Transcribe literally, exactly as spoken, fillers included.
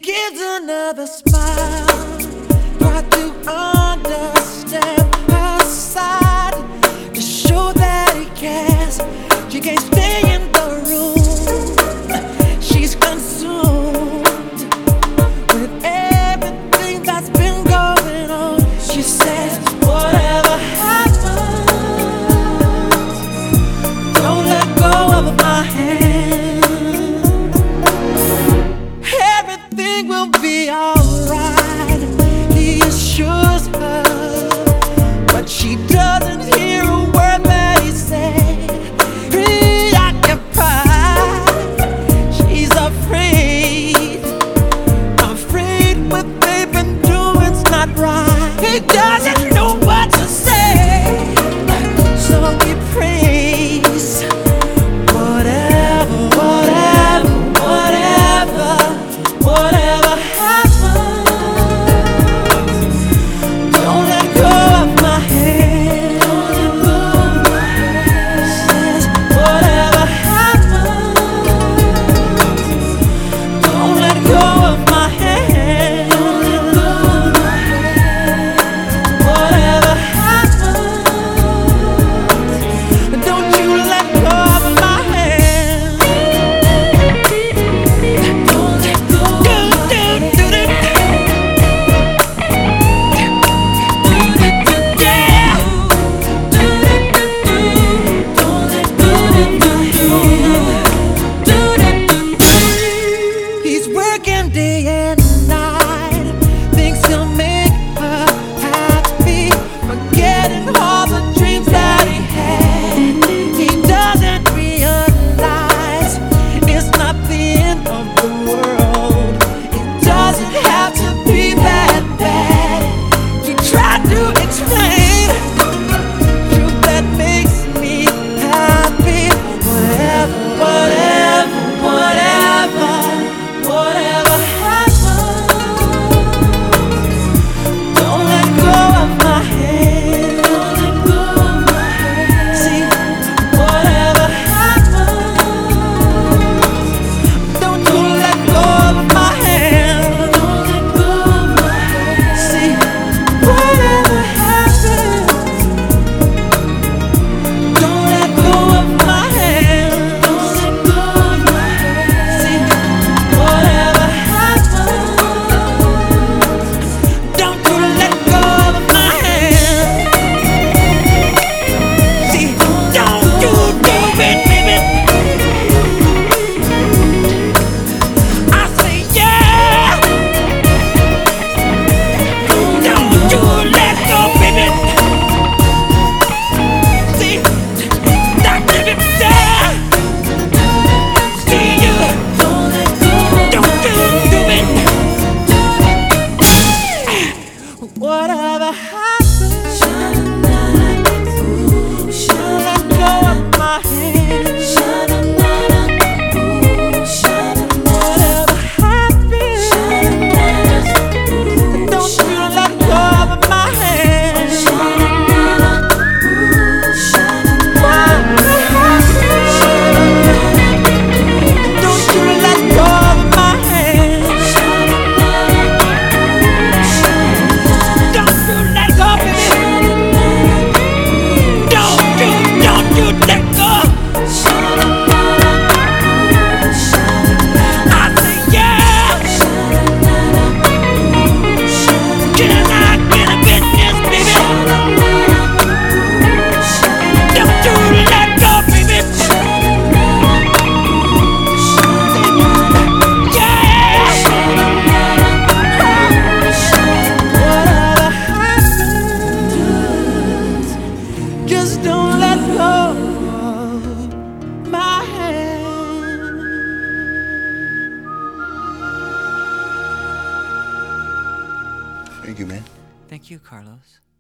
gives another smile. Try to understand her side, to show that he cares. She can't stay in the room. She's consumed with everything that's been going on. She says, whatever happens, don't let go of my hand. Everything will be alright, he assures her, but she doesn't hear a word that he said. Preoccupied, she's afraid, afraid what they've been doing's not right. He doesn't know what to say, so he prays. Whatever, whatever, whatever, whatever happens, don't let go of my hand. Don't let go of my hand. Says, whatever happens, don't let go of my hand. Don't let go of my hand. Whatever happens, don't you let go of my hand. Don't let go of my hand. Yeah. Don't let go of my hand. He's working day and night, thinks he'll make her happy, forgetting all the dreams that he had. He doesn't realize it's not the end of the world. It doesn't have to be that bad. He tried to explain, truth that makes me happy. Whatever, whatever, whatever, whatever happens, don't let go of my hand. Don't let go of my hand. See, whatever happens, don't you let go of my hand. Don't let go of my hand. See, whatever happens, don't let go of my hand. Don't let go of my hand. See, whatever happens, don't you let go of my hand. See, don't you do it, baby. I say yeah. Don't you let go, baby. See, that baby there. See you. Don't let go. Don't you do it. Whatever happens, don't let go of my hand. Whatever happens, don't you let go of my hand. Whatever happens, don't you let go of my hand. Don't you let go, baby. Don't you, don't you let go. I say yeah. Can I get a business, baby? Don't you let go, baby. Yeah. Whatever happens, just don't let go of my hand. Thank you, man. Thank you, Carlos.